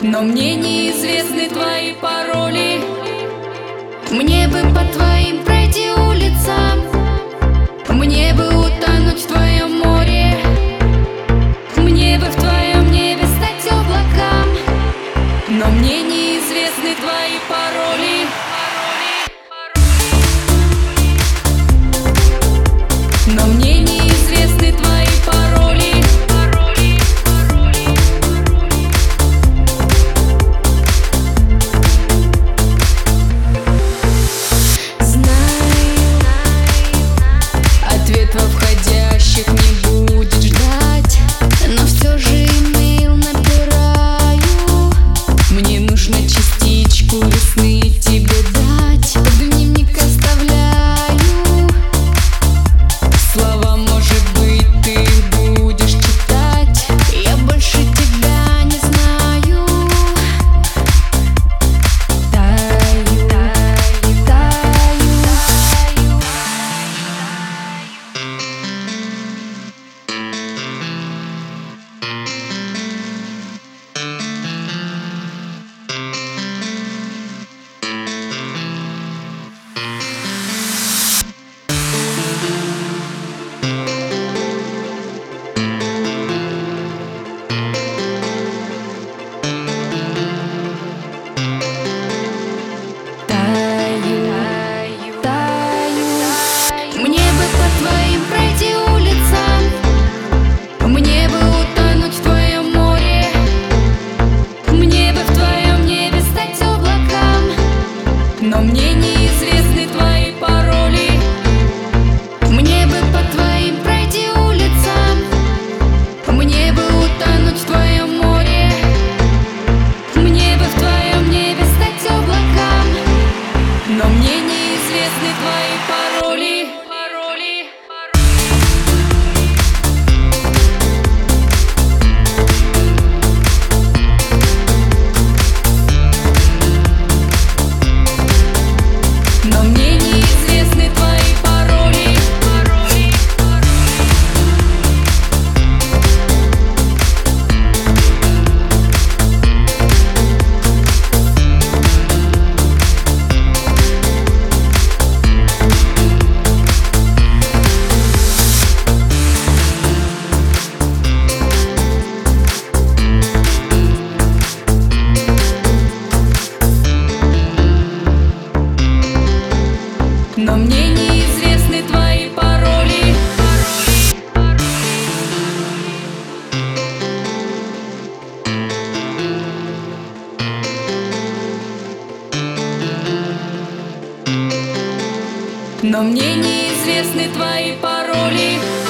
Но мне неизвестны твои пароли. Мне бы по твоим пройти улицам, мне бы утонуть в твоем море, мне бы в твоем небе стать облакам. Но мне неизвестны твои пароли. Но мне неизвестны твои пароли. Знаю, ответ во входящих не будет ждать, но все же имейл набираю. Мне нужно частичку весны тебе дать, в дневник оставляю слова, может быть, ты будешь читать. Я больше тебя не знаю. Таю, таю, таю. Мне бы по твоим пройти улицам, мне бы утонуть в твоем море, мне бы в твоем небе стать облакам. Но мне неизвестны твои пароли. Мне бы по твоим пройти улицам, мне бы утонуть в твоем море, мне бы в твоем небе стать облакам. Но мне неизвестны твои пароли. Но мне неизвестны твои пароли. Но мне неизвестны твои пароли. Но мне неизвестны твои пароли.